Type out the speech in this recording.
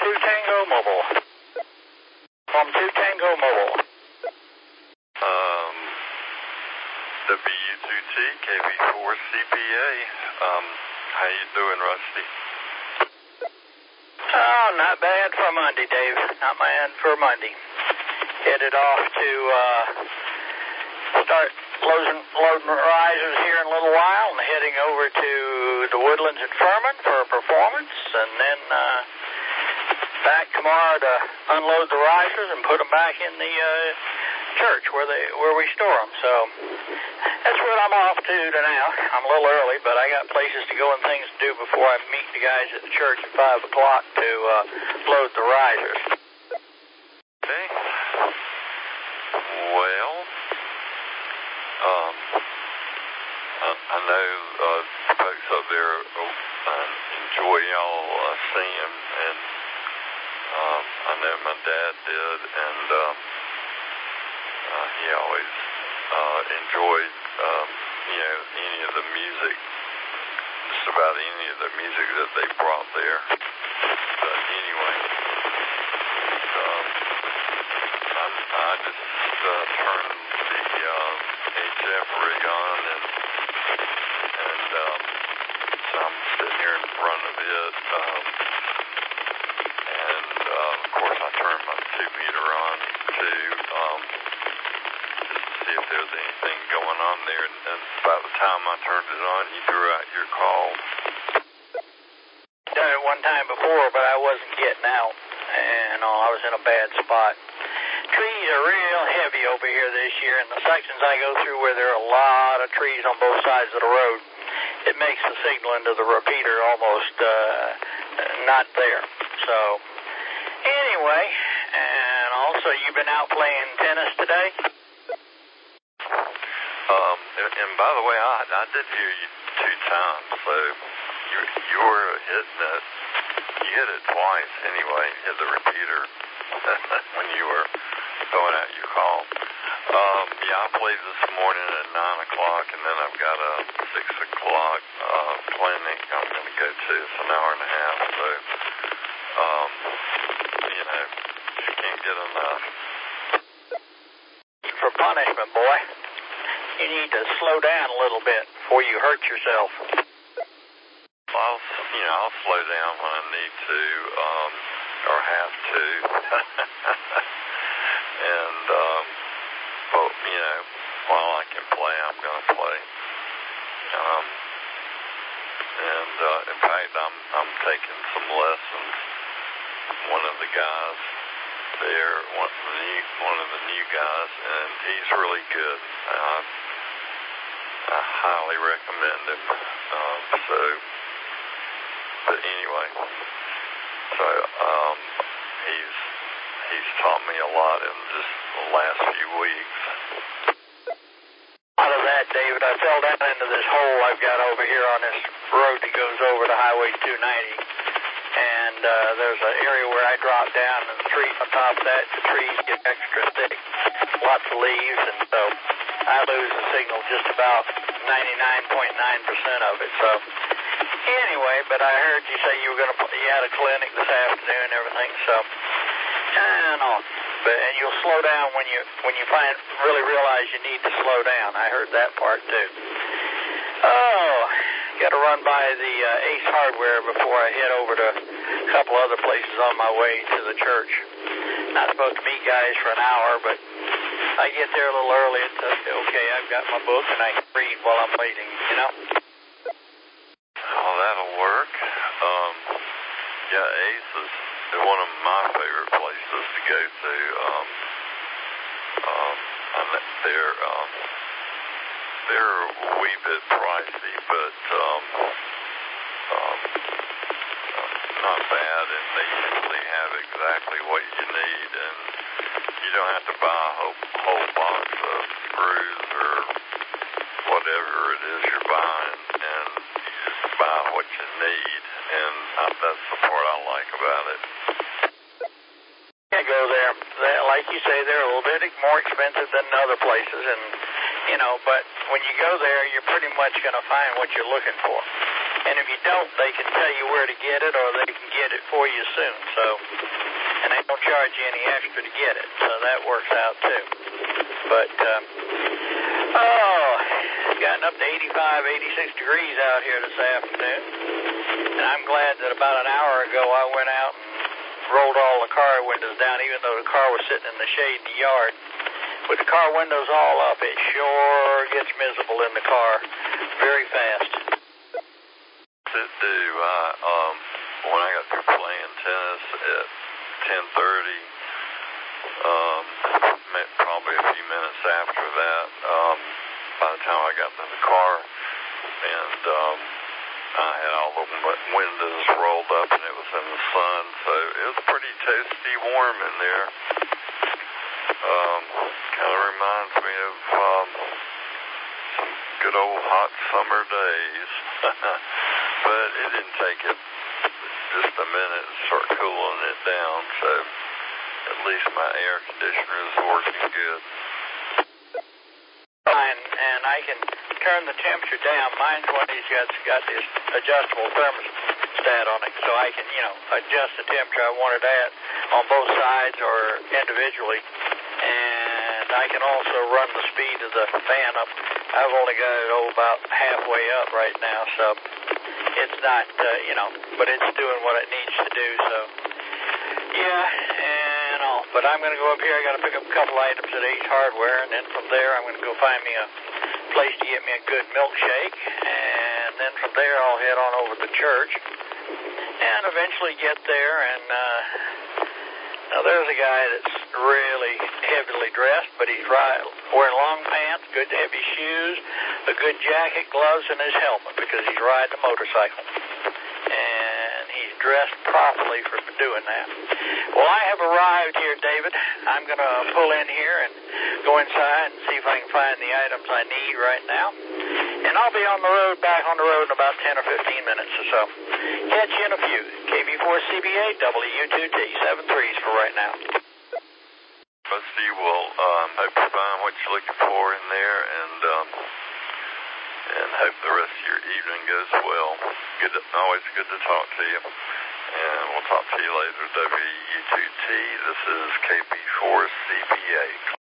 2 Tango Mobile. From 2 Tango Mobile. W2T, KV4CPA. How you doing, Rusty? Oh, not bad for Monday, Dave. Not bad for Monday. Headed off to start loading risers here in a little while and heading over to the Woodlands at Furman for a performance, and then back tomorrow to unload the risers and put them back in the church where we store them. So that's what I'm off to now. I'm a little early, but I got places to go and things to do before I meet the guys at the church at 5 o'clock to load the risers. Okay. Well, I know folks up there enjoy y'all singing, and I know my dad did, and he always enjoyed, any of the music, just about any of the music that they brought there. But anyway, I just turned the HF rig on, and so I'm sitting here in front of it, and of course I turned my 2-meter on too, just to see if there's anything going on there, and by the time I turned it on, you threw out your call. Done it one time before, but I wasn't getting out, and I was in a bad spot. Trees are real heavy over here this year, and the sections I go through where there are a lot of trees on both sides of the road, it makes the signal into the repeater almost not there. So anyway, and also you've been out playing tennis today? And by the way, I did hear you 2 times, so you were hitting it. You hit it twice anyway, hit the repeater when you were throwing out your call. Yeah, I played this morning at 9 o'clock, and then I've got a 6 o'clock clinic I'm going to go to. It's an hour and a half, so, you can't get enough. For punishment, boy, you need to slow down a little bit before you hurt yourself. I'll slow down when I need to, or have to. And, while I can play, I'm going to play. In fact, I'm taking some lessons. One of the guys there, one of the new guys, and he's really good. I highly recommend him. But anyway, so he's taught me a lot in just the last few weeks. Out of that, David, I fell down into this hole I've got over here on this road that goes over to Highway 290, and there's an area where I drop down, and the tree on top of that, the trees get extra thick, lots of leaves, and so I lose the signal just about 99.9% of it. So anyway, but I heard you say you had a clinic this afternoon and everything, so and on. And you'll slow down when you really realize you need to slow down. I heard that part too. Oh, got to run by the Ace Hardware before I head over to a couple other places on my way to the church. Not supposed to meet guys for an hour, but I get there a little early. It's okay. I've got my book and I can read while I'm waiting. Oh, that'll work. Yeah, Ace is one of my favorite places to go to. They're a wee bit pricey, but not bad, and they usually have exactly what you need, and you don't have to buy a whole box of screws or whatever it is you're buying, and you just buy what you need, and that's the part I like about it. I go there. Like you say, they're a little bit more expensive than other places, and but when you go there, you're pretty much going to find what you're looking for. And if you don't, they can tell you where to get it, or they can get it for you soon. So charge you any extra to get it, so that works out too. But, it's gotten up to 85, 86 degrees out here this afternoon, and I'm glad that about an hour ago I went out and rolled all the car windows down, even though the car was sitting in the shade in the yard. With the car windows all up, it sure gets miserable in the car very fast. It do. When I got through playing tennis at 10:30, probably a few minutes after that, by the time I got to the car, and I had all the windows rolled up, and it was in the sun, so it was pretty toasty warm in there. Kind of reminds me of some good old hot summer days. But it didn't take it just a minute to start cooling it down, so at least my air conditioner is working good. And I can turn the temperature down. Mine's one of these got this adjustable thermostat on it, so I can, adjust the temperature I want it at on both sides or individually. And I can also run the speed of the fan up. I've only got it about halfway up right now, so it's not, but it's doing what it needs to do, so yeah, and all. But I'm going to go up here. I got to pick up a couple items at Ace Hardware, and then from there I'm going to go find me a place to get me a good milkshake, and then from there I'll head on over to the church and eventually get there. And now there's a guy that's really heavily dressed, but he's wearing long pants, good heavy shoes, a good jacket, gloves, and his helmet because he's riding a motorcycle. And he's dressed properly for doing that. Well, I have arrived here, David. I'm going to pull in here and go inside and see if I can find the items I need right now. And I'll be on the road, back on the road in about 10 or 15 minutes or so. Catch you in a few. KB4CBA, W2T, 7-3s for right now. Most of you will hope to find what you're looking for in there, and hope the rest of your evening goes well. Always good to talk to you. And we'll talk to you later. W2T, this is KB4CBA.